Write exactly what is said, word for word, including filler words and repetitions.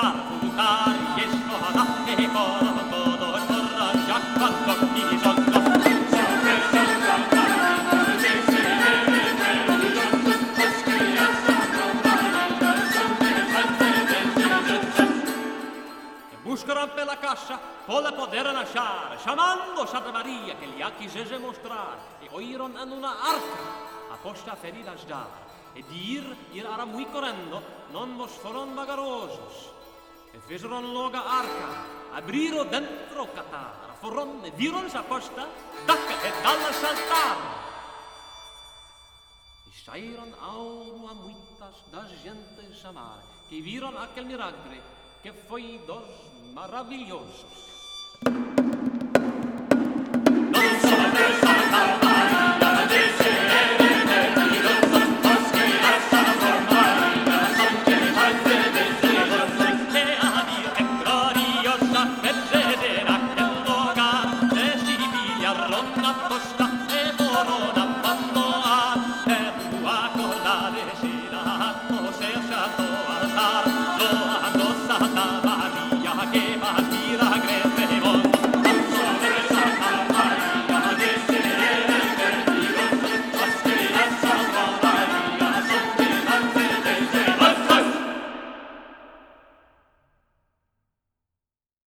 cantar, juntar y esto hará que todo, todo corra ya cuando y son buscaran pela caixa, pole poder lasciare, chiamando Santa Maria che gli ha quisese mostrar, e oiron en una arca, a posta feridas dar, e dir, ir ara muy correndo, non vos foron vagarosos, e fesoron loga arca, abriro dentro catar, foron e viron sa posta, dacca e dalla saltar. E sairon auro a muitas das gentes chamar, que viron aquel milagre, que foi dos maravilhosos.